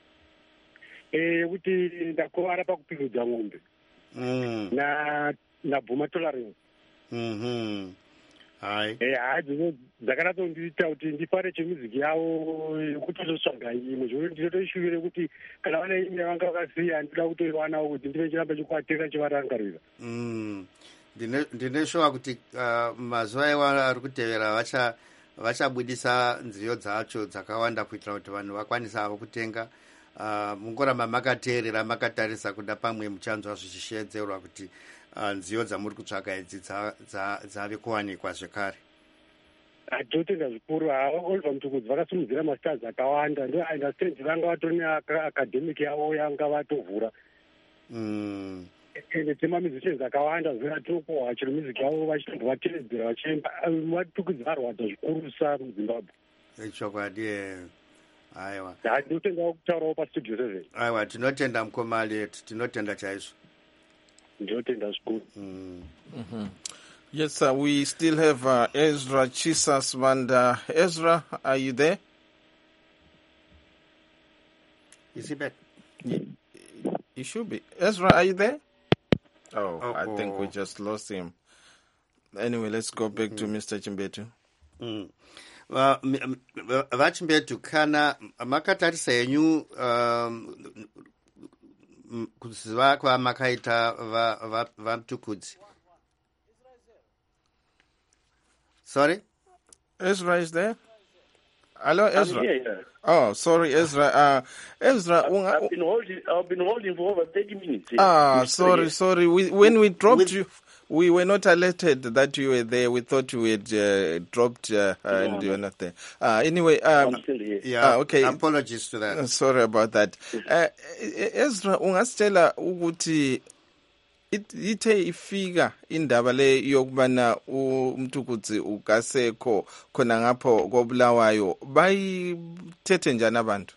Eh kuti ndakuvara pakupirudza ng'ombe. Mm. Na nabvuma tolerance. Mhm. Hai. Eh hadzo dzakanatondiita kuti ndifare chemusic yavo kutozotsvaga imwe zvekuti ndinotoishuvire kuti kana vane imwe vanga vakasiya ndinoda kutoiwanawo kuti ndive chiramba chikuatira chivarangarira. Mm. Ndine ndine shuwa kuti uh, mazuva iwa ari kutevera vacha vachabudisa nziyo dzacho dzakawanda kuitira kuti vanhu vakwanisa kutenga. Uh, mungoramba makateerera makatarisa kuda pamwe muchanzwa zvichishedzerwa kuti uh, nziyo dzamuri kutsvaga idzi dzave kuwanikwa zvekare. Atotenda zvikuru Oliver Mtukudzi vakasimudzira mastars akawanda ndo understand vanga vatori academic yavo yanga vatovhura. Mm. Ende tema musicians akawanda zvinatokohwa chiro music yavo vachitombovatevedzera vachiemba Mtukudzi varwadza zvikuru sa muZimbabwe. Chokwadi. Aiwa. Ndinotendawo kutaurawo pastudio seven. Aiwa, tinotenda mukoma Elliot, tinotenda chaizvo. ndinotenda zvikuru. Yes, sir. We still have uh, Ezra Chisas Vanda. Ezra, are you there? Is he back? He should be. Ezra, are you there? Oh, Oh, I think we oh. just lost him. Anyway, let's go back to Mister Chimbetu. Mm. Va- m- m- va- vachimbetu kana makatarisa yenyu um, m- kuziva kwamakaita va- va- vamtukudzi. Sorry? Ezra is there? Hello, Ezra. I'm here, yeah. Oh, sorry, Ezra. Uh, Ezra, unga- I've been holding. I've been holding for over thirty minutes. yeah. ah, You're still sorry, here. sorry. We, when we dropped with- you, we were not alerted that you were there. We thought you had uh, dropped uh, and you were not there. Uh, anyway, um, I'm still here. Yeah, Ah, okay. apologies to that. Uh, sorry about that. Uh, Ezra, ungasitshela ukuthi it- ithe ifika indaba le yokubana uMtukudzi ukasekho khona ngapho koBulawayo bayithethe njani abantu?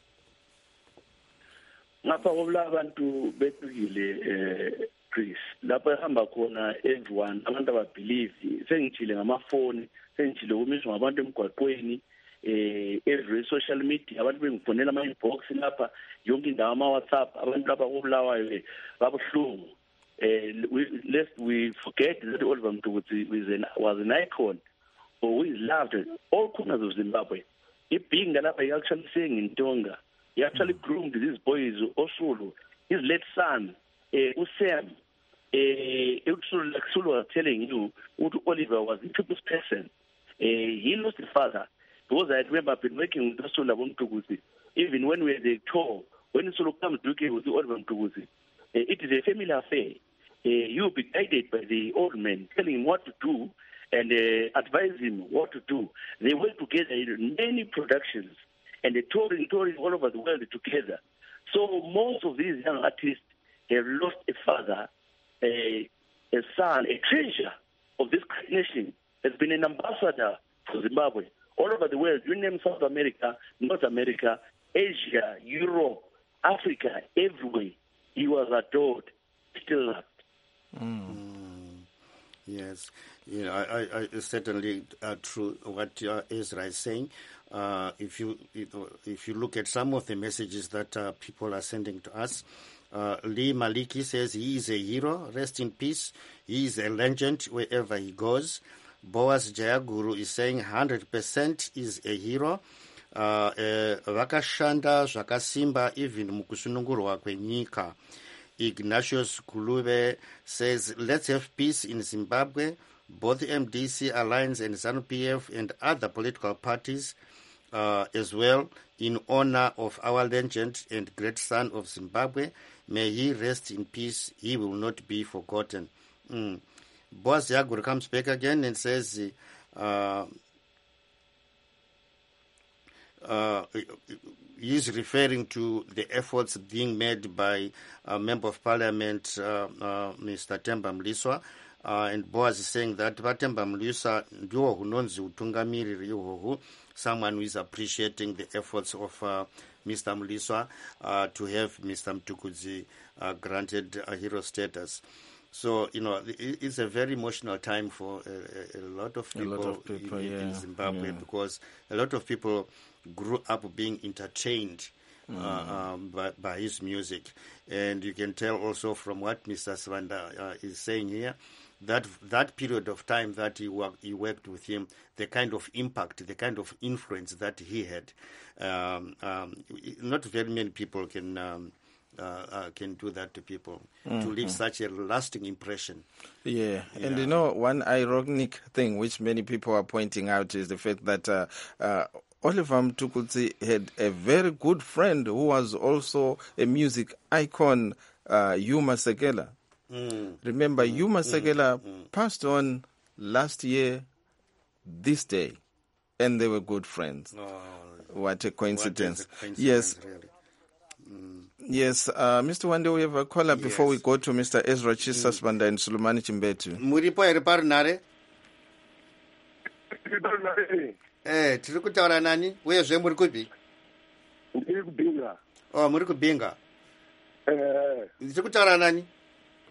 Ngapha kobula abantu behlukile eh Chris lapho ehamba khona everyone abantu ababelieve sengithile ngamafoni sengithile kumiswa ngabantu emgwaqweni eh every social media abantu bengifonela ama inbox lapha yonke indawo ama WhatsApp abantu lapha kobulawayo babuhlungu eh we- lest we forget that Oliver Mtukudzi was an was an icon who is loved at all corners of Zimbabwe. Being lapha he actually saying in Tonga. He actually groomed these boys, Osulu, his late son, uh, Usam. Uh, Usulu, like Sulu was telling you, Utu Oliver was a people's person. Uh, he lost his father because I remember I've been working with Usulu Mtukudzi. Even when we had the tour, when Usulu comes to with Oliver Mtukudzi, uh, it is a family affair. Uh, you will be guided by the old man, telling him what to do and uh, advise him what to do. They work together in many productions and they're touring, touring all over the world together. So most of these young artists have lost a father, a, a son, a treasure of this great nation. Has been an ambassador for Zimbabwe all over the world. You name South America, North America, Asia, Europe, Africa, everywhere. He was adored, still loved. Yes, you know, I, I, I certainly uh, true what uh, Ezra is saying. Uh, if you if you look at some of the messages that uh, people are sending to us, uh, Lee Maliki says he is a hero. Rest in peace. He is a legend wherever he goes. Boaz Jayaguru is saying one hundred percent is a hero. Uh, uh, vakashanda zvakasimba even mukusunungurwa kwenyika. Ignatius Kulube says, let's have peace in Zimbabwe. Both M D C Alliance and ZANU P F and other political parties uh, as well, in honor of our legend and great son of Zimbabwe. May he rest in peace. He will not be forgotten. Mm. Boaz Yagur comes back again and says, uh, uh, he's referring to the efforts being made by a Member of Parliament, uh, uh, Mister Temba Mliswa, uh, and Boaz is saying that Temba Mliswa ndio hunonzi utungamiriri ihohu, someone who is appreciating the efforts of uh, Mister Mliswa uh, to have Mister Mtukudzi uh, granted a hero status. So, you know, it's a very emotional time for a, a lot of people, lot of people, in, yeah, in Zimbabwe yeah. because a lot of people grew up being entertained uh, um, by, by his music. And you can tell also from what Mister Swanda uh, is saying here, that that period of time that he worked, he worked with him, the kind of impact, the kind of influence that he had, um, um, not very many people can um, uh, uh, can do that to people, mm-hmm. to leave such a lasting impression. Yeah. Yeah. And you know, one ironic thing which many people are pointing out is the fact that uh, uh, Oliver Mtukudzi had a very good friend who was also a music icon, uh, Yuma Sekela. Mm. Remember, mm. Yuma mm. Sekela mm. passed on last year, this day, and they were good friends. Oh, what a coincidence. What a coincidence yes. Really. Mm. Yes, uh, Mister Wande, we have a caller Yes. before we go to Mister Ezra Chisas Vanda and Sulumani Chimbetu. Muripo ere parinare? Eh, tiri kutaura nani? Uyezve muri kupi? Ndiri kubinga. Oh, muri kubinga. Eh. Tiri kutaura nani?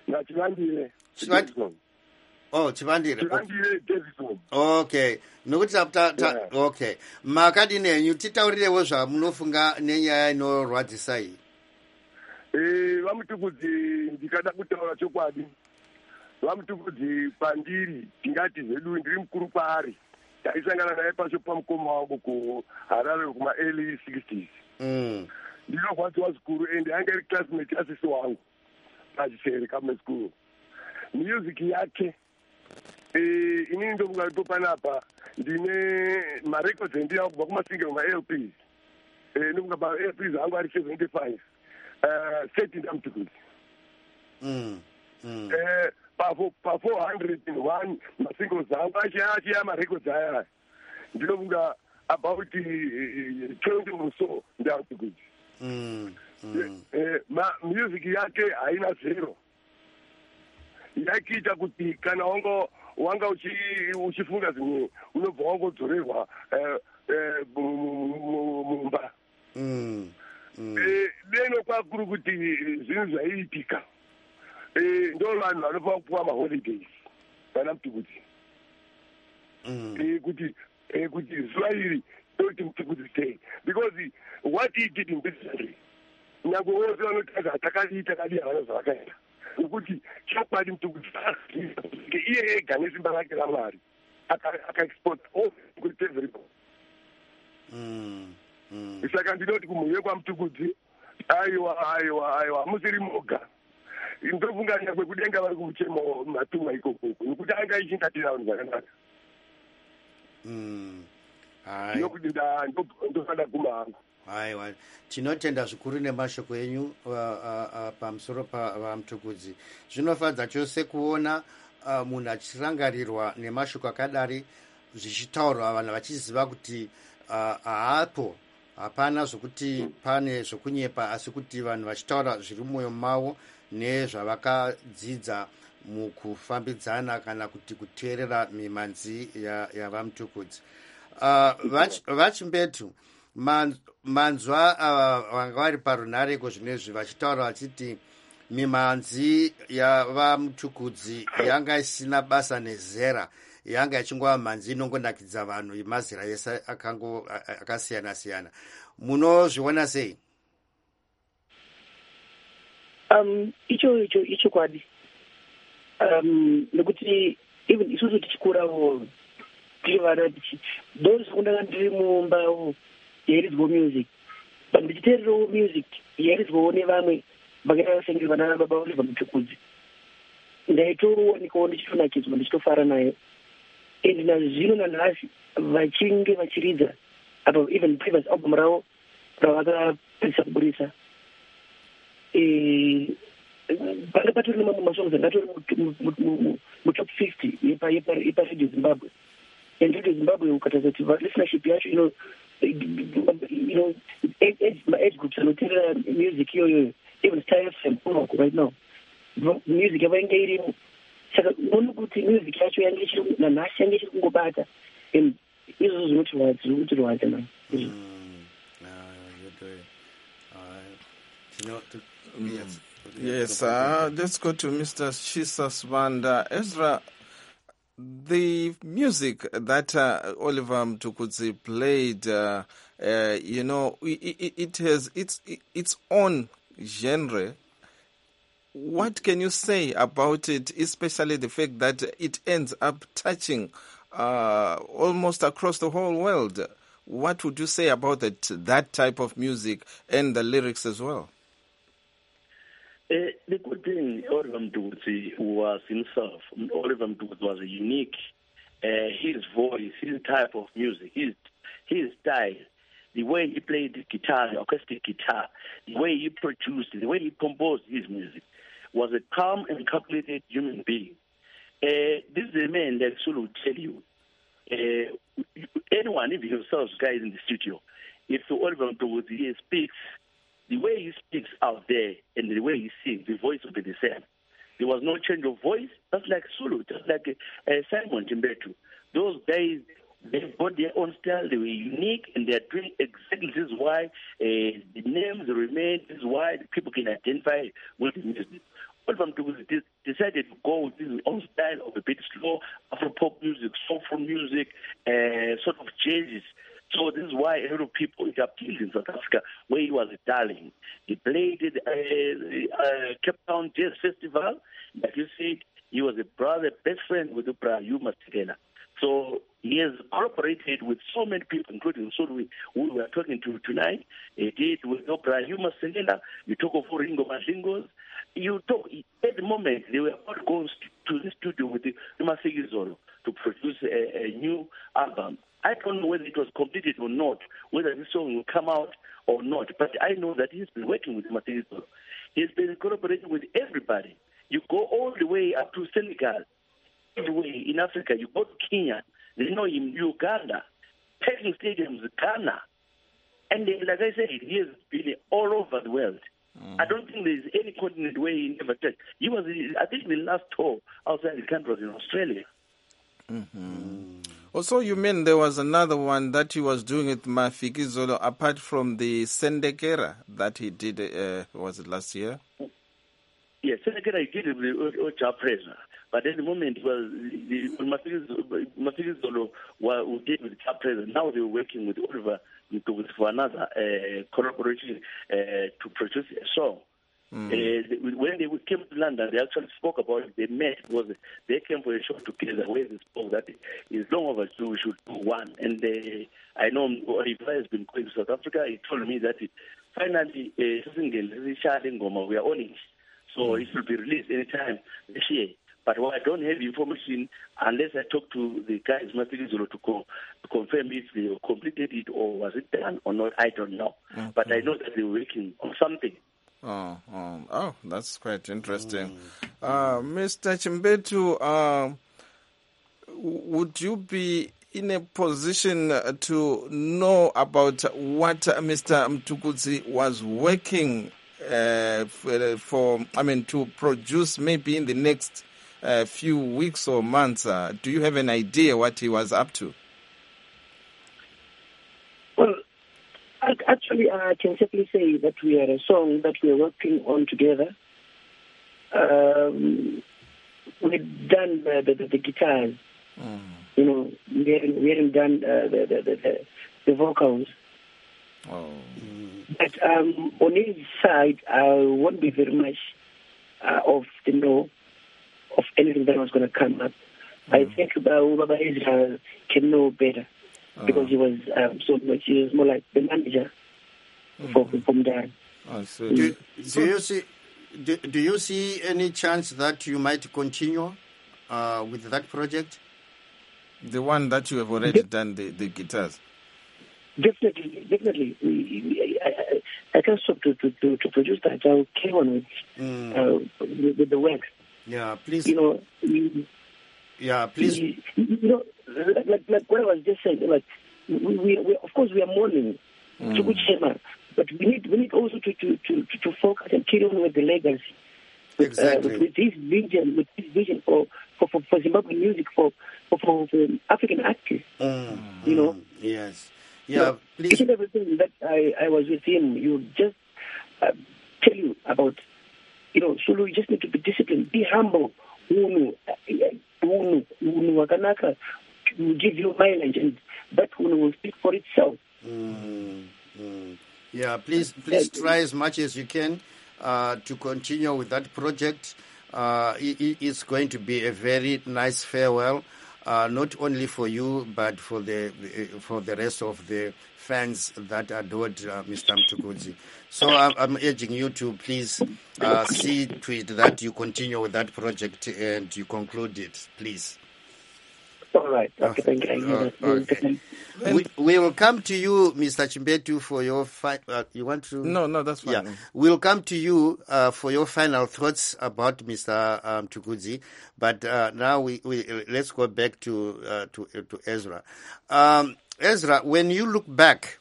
ngachivandire Chivandi- Davison. oh chivandire chivandire Davison. okay nokuti ta, ta, ta, Yeah. okay makadini enyu titaurirewo zvamunofunga nenyaya inorwadzisa iyi. Eh, vamutukudzi ndikada kutaura chokwadi. Vamutukudzi pandiri tingati zvedu ndiri mukuru kwaari. Taisangana naye pacho pamukoma wangu kuHarare kuma early sixties. Mm. Ndinorwadziwa zvikuru ende anga iri classmate asisi wangu pachisere kamwe school. Music yake eh, inini ndofunga ipo panapa ndine marecords endinawo kubva kumasingle ma-L Ps. Eh, ndofunga pa-L Ps angu ari seventy-five. Uh, seti ndamtukudzi. Mm. Mm. Eh, pa pa four hundred and one masingles angu achiya marecords aya. Ndinofunga about uh, twenty or so ndamtukudzi. Mm. Mm. Eh, ma music yake haina zero. Yakiita kuti kana wango wanga uchi uchifunga zimwe unobva wangodzorerwa eh, eh, mumba. Mm. Mm. Eh, deno kwakuru kuti zvinhu zvaiitika. Eh, ndo vanhu vanofanira kupuwa maholidays vana Mtukudzi. Mm. Eh, kuti eh, kuti zuva iri ndoti Mtukudzi day because what he did in business nyangwe vose vanotanga takadii takadii havana zvavakaita nokuti chokwadi Mtukudzi iye ega nesimba rake raMwari akaexport all kuti everybody. Mm. Mm. Saka ndinoti kumuye kwaMtukudzi aiwa aiwa aiwa musiri moga ndofunga nyangwe kudenga vari kumuchemo matumwa ikoko nokuti anga ichingatira vanhu zvakanaka. Mm. Hai. Nokuti ndofada guma hangu. Haiwa, tinotenda zvikuru nemashoko enyu uh, uh, uh, pamusoro paMtukudzi. Zvinofadza chose kuona uh, munhu achirangarirwa nemashoko akadari zvichitaurwa vanhu vachiziva kuti haapo uh, hapana zvokuti pane zvokunyepa asi kuti vanhu vachitaura zviri mumwoyo mavo nezvavakadzidza mukufambidzana kana kuti kuteerera mimanzi yavaMtukudzi. Uh, vachimbetu manzwa uh, vanga vari parunareko zvinezvi vachitaura vachiti mimanzi yavaMtukudzi yanga isina basa nezera, yanga ichingova manzi inongonakidza vanhu imazera yese akango akasiyana siyana. Munozviona sei? Um, icho icho icho kwadi. Um, nekuti even isusu tichikurawo tiri vana tichi those kundanga ndiri mumba yairidzwawo music but ndichiteererawo music yairidzwawo nevamwe vakaita vasenge vana baba Oliver Mtukudzi ndaitoonekawo ndichitonakidzwa ndichitofara naye and nazvino nanhasi vachinge vachiridza apa even previous album ravo ravakapedzisa kuburisa panga patori nemamwe masongs angatori mutop fifty yepaRadio Zimbabwe. And Radio Zimbabwe ukatarisa kuti listenership yacho ino you know age groups anoteerera music iyoyo even Star F M unoko right now music yavainge irimo saka unoona kuti music yacho yange ichiri nanhasi yange ichiri kungobata and izvozvo zvinotirwadza zviri kutirwadza na. Yes, yes uh, let's go to Mister Shisa Sibanda. Ezra, the music that uh, Oliver Mtukudzi played, uh, uh, you know, it, it has its its own genre. What can you say about it, especially the fact that it ends up touching uh, almost across the whole world? What would you say about that, that type of music and the lyrics as well? Uh, the good thing, Oliver Mtukudzi was himself. Oliver Mtukudzi was unique. Uh, his voice, his type of music, his his style, the way he played the guitar, the acoustic guitar, the way he produced, the way he composed his music, was a calm and calculated human being. Uh, this is a man that Sulu will tell you. Uh, anyone, even yourselves, guys in the studio, if Oliver Mtukudzi speaks, the way he speaks out there and the way he sings, the voice will be the same. There was no change of voice, just like Sulu, just like uh, Simon Timbetu. Those guys, they've got their own style, they were unique, and they're doing exactly this is why uh, the names remain, this is why people can identify with the music. Oliver Mtukudzi decided to go with his own style of a bit slow Afro-pop music, soulful music, uh, sort of changes. So this is why a lot of people, it appealed in South Africa, where he was a darling. He played at the uh, uh, Cape Town Jazz Festival. Like you said, he was a brother, best friend with Oprah Yuma Sekela. So he has cooperated with so many people, including Sulwi, who we are talking to tonight. He did with Oprah Yuma Sekela. You talk of Ringo Mashingos. You talk, at the moment, they were about going to the studio with Yuma Sekizolo to produce a, a new album. I don't know whether it was completed or not, whether this song will come out or not, but I know that he's been working with Yuma Sekizolo. He's been cooperating with everybody. You go all the way up to Senegal. Way in Africa, you go to Kenya, they know him, Uganda, packing stadiums, Ghana, and then, like I said, he has been all over the world. Mm. I don't think there's any continent where he never touched. He was, I think, the last tour outside the country was in Australia. Mm-hmm. Also, you mean there was another one that he was doing with Mafikizolo apart from the Sendekera that he did? Uh, was it last year? Yes, Sendekera he did it with Ocha Preza. But at the moment, well, the Mafikizolo were did with Cap President. Now they were working with Oliver for another uh, collaboration uh, to produce a song. Mm. Uh, when they came to London, they actually spoke about it. They met, was they came for a show together where they spoke that it's long overdue, we should do one. And uh, I know Oliver has been going to South Africa. He told me that it, finally, uh, we are on it. So mm. it will be released anytime this year. But I don't have information unless I talk to the guys Mafikizolo to, co- to confirm if they completed it or was it done or not. I don't know. Okay. But I know that they're working on something. Oh, oh, oh that's quite interesting. Mm. Uh, Mister Chimbetu, uh, would you be in a position to know about what Mister Mtukudzi was working uh, for, for, I mean, to produce maybe in the next a uh, few weeks or months? Uh, do you have an idea what he was up to? Well, actually, I can simply say that we are a song that we are working on together. Um, we've done the, the, the, the guitars. Mm. You know, we haven't, we haven't done uh, the, the, the, the vocals. Oh. But um, on his side, I won't be very much uh, of the know of anything that was going to come up. Mm. I think uh, Baba Israel can know better uh. because he was um, so much. He was more like the manager mm. for, from there. I see. Do, do you see? Do, do you see any chance that you might continue uh, with that project? The one that you have already De- done the, the guitars. Definitely, definitely. We, we, I, I, I can't stop to, to, to, to produce that. I'll carry on with, mm. uh, with, with the work. Yeah, please. You know, we, yeah, please. We, you know, like, like like what I was just saying. Like, we, we, we of course we are mourning mm. Chukwuchema, but we need we need also to to, to, to focus and carry on with the legacy. With, exactly. Uh, with, with his vision, with his vision for for, for, for Zimbabwean music, for for, for, for African artists. Mm. You know. Yes. Yeah. So, please. Each and everything that I, I was with him, you just uh, tell you about. You know, Sulu, you just need to be disciplined, be humble. Unu, unu, unu, wakanaka will give you mileage, and that unu will speak for itself. Mm, mm. Yeah, please, please try as much as you can uh, to continue with that project. Uh, it, it's going to be a very nice farewell, uh, not only for you but for the for the rest of the fans that adored uh, Mister Mtukudzi. So I'm, I'm urging you to please uh, see to it that you continue with that project and you conclude it, please. All right. Okay, thank you. Uh, okay. we, we will come to you, Mister Chimbetu, for your fi- uh, you want to? No, no, that's fine. Yeah, we'll come to you uh, for your final thoughts about Mister Um, Mtukudzi. But uh, now we, we let's go back to uh, to uh, to Ezra. Um, Ezra, when you look back,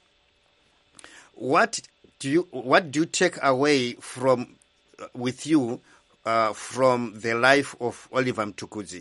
what do you what do you take away from uh, with you uh, from the life of Oliver Mtukudzi?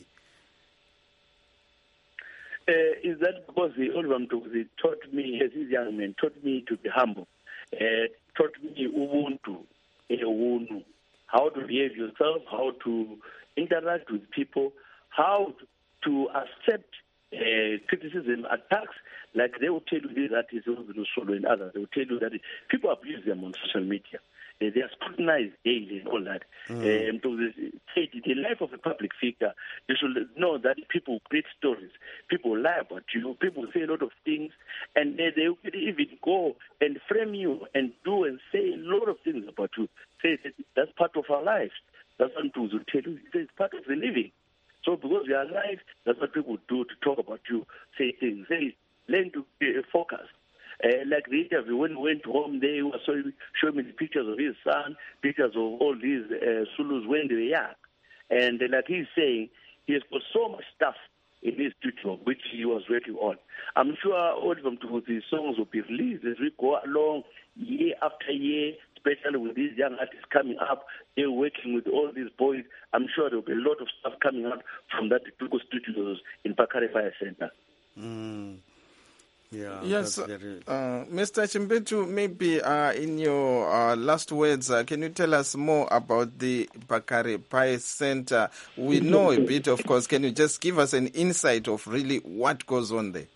Uh, is that because the Oliver Mtukudzi taught me, as his young man, taught me to be humble, uh, taught me ubuntu, ewunu, how to behave yourself, how to interact with people, how to accept uh, criticism, attacks. Like they will tell you these artists who solo and others, they will tell you that people abuse them on social media. Uh, they are scrutinized daily and all that. Mm. Um, to the, the life of a public figure, you should know that people create stories, people lie about you, people say a lot of things, and they, they will even go and frame you and do and say a lot of things about you. Say that that's part of our lives. That's what people will tell you. It's part of the living. So because we are alive, that's what people do to talk about you, say things. Say, learn to uh, focus. Uh, like the interview, when we went home, they were showing, showing me the pictures of his son, pictures of all these uh, Zulus when they were young. And uh, like he's saying, he has got so much stuff in his studio, which he was working on. I'm sure all of them, these songs will be released as we go along year after year, especially with these young artists coming up. They're working with all these boys. I'm sure there will be a lot of stuff coming out from that Tuko Studios in Pakare Fire Center. Mm. Yeah, yes, very... uh, Mister Chimbetu, maybe uh, in your uh, last words, uh, can you tell us more about the Pakare Pai Center? We know a bit, of course. Can you just give us an insight of really what goes on there?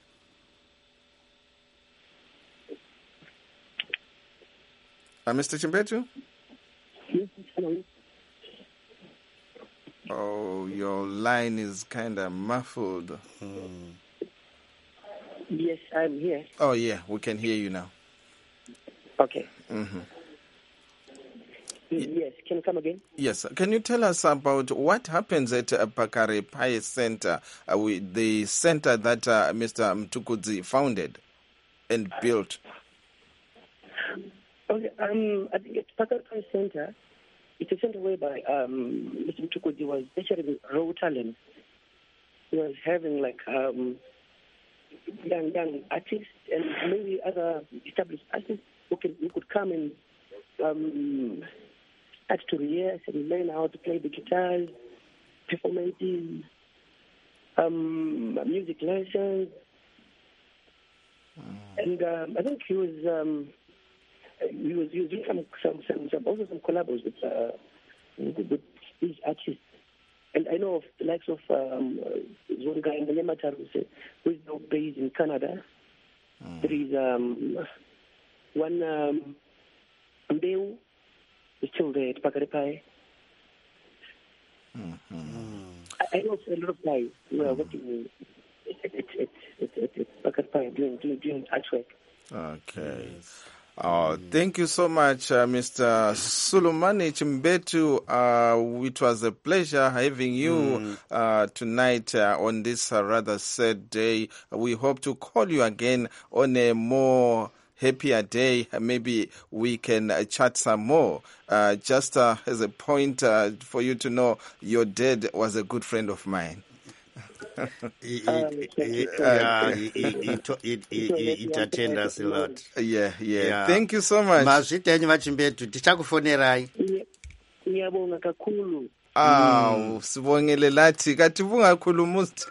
Uh, Mister Chimbetu? Oh, your line is kind of muffled. Hmm. Yes, I'm here. Oh, yeah, we can hear you now. Okay. Mm-hmm. Yes, can you come again? Yes. Can you tell us about what happens at uh, Pakare Pai Center, uh, with the center that uh, Mister Mtukudzi founded and built? Okay, um, I think at Pakare Pai Center, it's a center whereby um, Mister Mtukudzi was actually raw talent. He was having like... Um, young young artists and maybe other established artists who can who could come and um, start to rehearse and learn how to play the guitars, performances, um, music lessons. Mm. And um, I think he was um, he was using some some, some some also some collabos with uh, with, with these artists. And I know of the likes of um, one guy in the Yamataru, who is now based in Canada. Mm. There is um, one um, Mbeu, who's still there at Pakare Pai. Mm-hmm. I, I know a lot of guys who are working at, at, at, at, at Pakare Pai doing, doing, doing artwork. Okay. Oh, thank you so much, uh, Mister Sulumani Chimbetu. Uh, it was a pleasure having you mm. uh, tonight uh, on this uh, rather sad day. We hope to call you again on a more happier day. Maybe we can uh, chat some more. Uh, just uh, as a point uh, for you to know, your dad was a good friend of mine. he, he, he, yeah, he, he, he, he, he entertained us a lot. Yeah, yeah, yeah. Thank you so much. Mazvitenyi Vachimbetu, tichakufonerai. Ngiyabonga kakhulu. Ah, sibongele lathi kathi bungakhulumusti.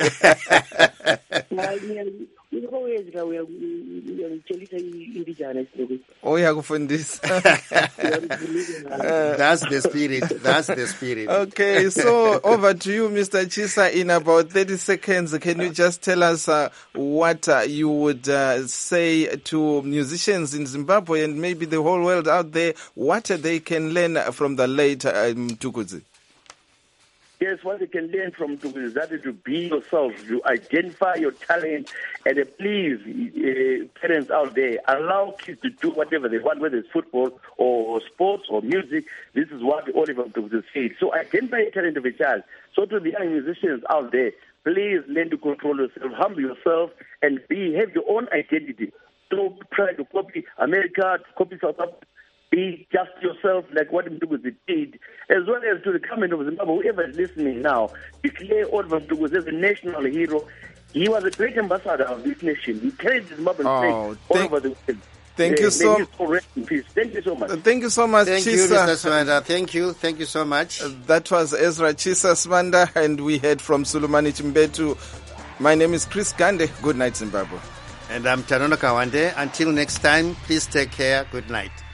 Oh, yakufundisa. That's the spirit. That's the spirit. Okay, so over to you, Mister Chisa. In about thirty seconds, can you just tell us uh, what uh, you would uh, say to musicians in Zimbabwe and maybe the whole world out there, what they can learn from the late uh, Mtukudzi? Yes, what you can learn from Mtukudzi is that to be yourself, you identify your talent, and uh, please, uh, parents out there, allow kids to do whatever they want, whether it's football or sports or music. This is what Oliver Mtukudzi said. So identify the talent of a child. So to the young musicians out there, please learn to control yourself, humble yourself, and be have your own identity. Don't try to copy America, to copy South Africa. Be just yourself, like what Mtukudzi did, as well as to the government of Zimbabwe. Whoever is listening now, declare Oliver Mtukudzi as a national hero. He was a great ambassador of this nation. He carried the Zimbabwean oh, flag all over the world. Thank uh, you so much. Thank you so much. Thank you so much, Thank Chisa. you, Mister Swanda. Thank you. Thank you so much. Uh, that was Ezra Chisa Swanda, and we heard from Sulumani Chimbetu. My name is Chris Gande. Good night, Zimbabwe. And I'm Tanono Kawande. Until next time, please take care. Good night.